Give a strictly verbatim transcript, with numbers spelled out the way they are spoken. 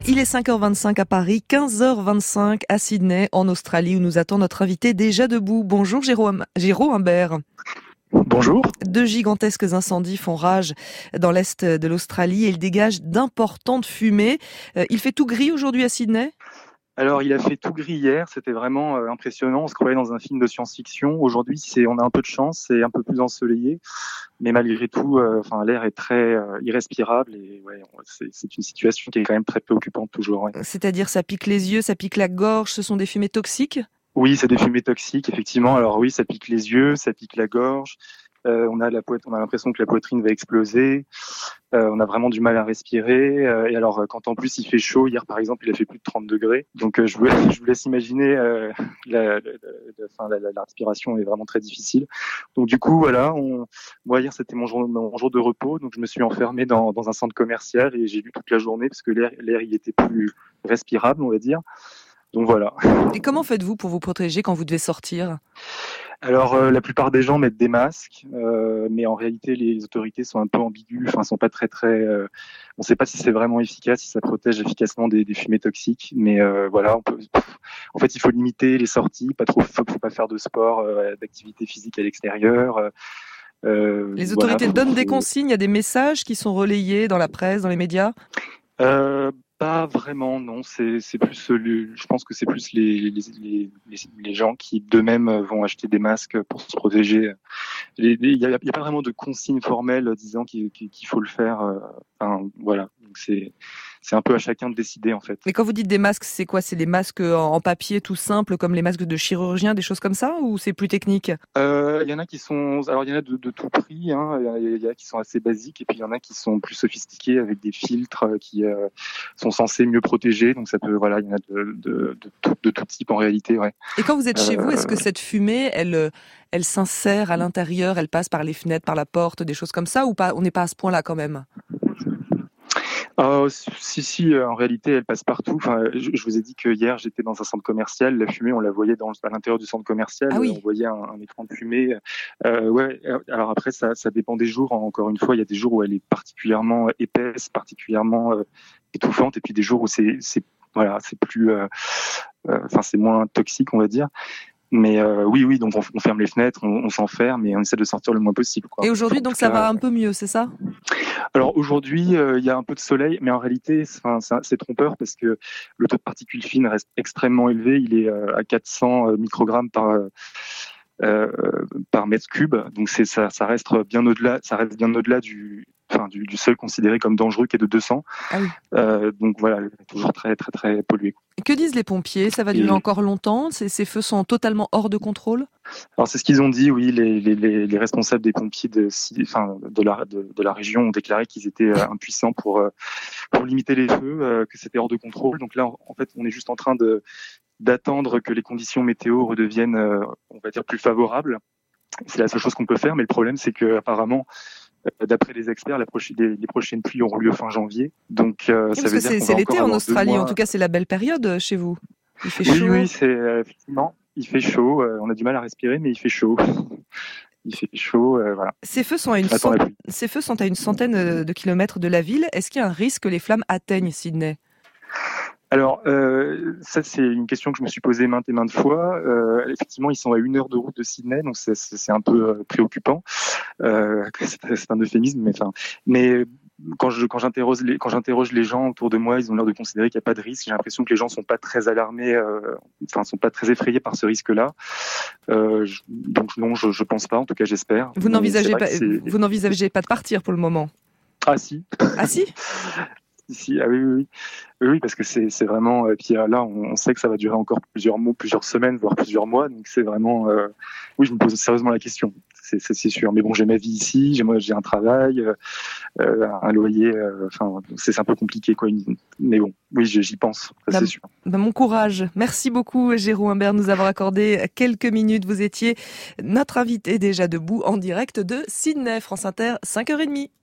Il est cinq heures vingt-cinq à Paris, quinze heures vingt-cinq à Sydney, en Australie, où nous attend notre invité déjà debout. Bonjour Jérôme, Jérôme Humbert. Bonjour. De gigantesques incendies font rage dans l'est de l'Australie et ils dégagent d'importantes fumées. Il fait tout gris aujourd'hui à Sydney ? Alors, il a fait tout gris hier, c'était vraiment euh, impressionnant. On se croyait dans un film de science-fiction. Aujourd'hui, c'est, on a un peu de chance, c'est un peu plus ensoleillé, mais malgré tout, euh, enfin, l'air est très euh, irrespirable et ouais, c'est, c'est une situation qui est quand même très préoccupante toujours. Ouais. C'est-à-dire, ça pique les yeux, ça pique la gorge, ce sont des fumées toxiques ? Oui, c'est des fumées toxiques, effectivement. Alors oui, ça pique les yeux, ça pique la gorge. Euh, on a la poit- on a l'impression que la poitrine va exploser. Euh, on a vraiment du mal à respirer. Euh, et alors, quand en plus il fait chaud, hier par exemple, il a fait plus de trente degrés. Donc, euh, je, vous, je vous laisse imaginer, euh, la, la, la, enfin, la, la, la respiration est vraiment très difficile. Donc, du coup, voilà. On... Moi, hier, c'était mon jour, mon jour de repos. Donc, je me suis enfermé dans, dans un centre commercial et j'ai lu toute la journée parce que l'air, l'air y était plus respirable, on va dire. Donc voilà. Et comment faites-vous pour vous protéger quand vous devez sortir ? Alors, euh, la plupart des gens mettent des masques, euh, mais en réalité, les autorités sont un peu ambiguës, enfin, sont pas très, très. Euh, on ne sait pas si c'est vraiment efficace, si ça protège efficacement des, des fumées toxiques, mais euh, voilà, on peut. En fait, il faut limiter les sorties, pas trop, faut, faut pas faire de sport, euh, d'activité physique à l'extérieur. Euh, les voilà, autorités faut, donnent faut... des consignes, il y a des messages qui sont relayés dans la presse, dans les médias ? Euh, pas vraiment, non. C'est, c'est plus, le, je pense que c'est plus les, les, les, les gens qui d'eux-mêmes vont acheter des masques pour se protéger. Il n'y a, y a pas vraiment de consigne formelle disant qu'il, qu'il faut le faire. Enfin, voilà. Donc c'est, c'est un peu à chacun de décider en fait. Mais quand vous dites des masques, c'est quoi ? C'est des masques en papier tout simples, comme les masques de chirurgiens, des choses comme ça, ou c'est plus technique ? Euh, il y en a qui sont, alors il y en a de, de tout prix, hein. Il y en a qui sont assez basiques et puis il y en a qui sont plus sophistiqués avec des filtres qui euh, sont censés mieux protéger. Donc ça peut, voilà, il y en a de, de, de, tout, de tout type en réalité, ouais. Et quand vous êtes chez euh... vous, est-ce que cette fumée, elle, elle s'insère à l'intérieur, elle passe par les fenêtres, par la porte, des choses comme ça, ou pas ? On n'est pas à ce point-là quand même ? Oh, si, si, en réalité, elle passe partout. Enfin, je, je vous ai dit que hier, j'étais dans un centre commercial. La fumée, on la voyait dans, à l'intérieur du centre commercial. Ah oui. On voyait un, un écran de fumée. Euh, ouais. Alors après, ça, ça dépend des jours. Encore une fois, il y a des jours où elle est particulièrement épaisse, particulièrement euh, étouffante, et puis des jours où c'est, c'est voilà, c'est plus, euh, euh, enfin, c'est moins toxique, on va dire. Mais euh, oui, oui, donc on, on ferme les fenêtres, on, on s'enferme et on essaie de sortir le moins possible, quoi. Et aujourd'hui, donc ça cas, va un peu mieux, c'est ça ? Alors aujourd'hui, euh, il y a un peu de soleil, mais en réalité, c'est, c'est trompeur parce que le taux de particules fines reste extrêmement élevé. Il est euh, à quatre cents microgrammes par euh, par mètre cube. Donc c'est ça, ça reste bien au-delà, ça reste bien au-delà du Enfin, du, du seuil considéré comme dangereux qui est de deux cents. Ah oui. Euh, donc voilà, toujours très très très pollué. Que disent les pompiers ? Ça va durer Et... encore longtemps ? Ces, ces feux sont totalement hors de contrôle ? Alors c'est ce qu'ils ont dit, oui. Les, les, les responsables des pompiers de, enfin, de, la, de, de la région ont déclaré qu'ils étaient impuissants pour, pour limiter les feux, que c'était hors de contrôle. Donc là, en fait, on est juste en train de, d'attendre que les conditions météo redeviennent, on va dire, plus favorables. C'est la seule chose qu'on peut faire, mais le problème, c'est que apparemment, d'après les experts, la prochaine, les, les prochaines pluies auront lieu fin janvier. Donc, euh, ça veut dire c'est, qu'on c'est va l'été encore en Australie. mois... En tout cas, c'est la belle période chez vous. Il fait oui, chaud. Oui, c'est euh, effectivement, il fait chaud. Euh, on a du mal à respirer, mais il fait chaud. Il fait chaud, euh, voilà. Ces feux sont à une cent... Ces feux sont à une centaine de kilomètres de la ville. Est-ce qu'il y a un risque que les flammes atteignent Sydney ? Alors, euh, ça, c'est une question que je me suis posée maintes et maintes fois. Euh, effectivement, ils sont à une heure de route de Sydney, donc c'est, c'est un peu euh, préoccupant. Euh, c'est, c'est un euphémisme, mais enfin, mais quand je quand j'interroge les quand j'interroge les gens autour de moi, ils ont l'air de considérer qu'il n'y a pas de risque. J'ai l'impression que les gens sont pas très alarmés, euh, enfin, sont pas très effrayés par ce risque-là. Euh, je, donc non, je, je pense pas. En tout cas, j'espère. Vous n'envisagez pas, vous n'envisagez pas de partir pour le moment ? Ah si. Ah si. Si, ah oui, oui, oui, oui, parce que c'est, c'est vraiment. Et puis là, on sait que ça va durer encore plusieurs mois, plusieurs semaines, voire plusieurs mois. Donc c'est vraiment. Euh, oui, je me pose sérieusement la question. C'est, c'est, c'est sûr. Mais bon, j'ai ma vie ici, j'ai moi, j'ai un travail, euh, un loyer. Enfin, euh, c'est, c'est un peu compliqué, quoi. Mais bon, oui, j'y pense. Ça, bah, c'est sûr. Bah, mon courage. Merci beaucoup, Jérôme Humbert, de nous avoir accordé quelques minutes. Vous étiez notre invité déjà debout en direct de Sydney, France Inter, cinq heures trente.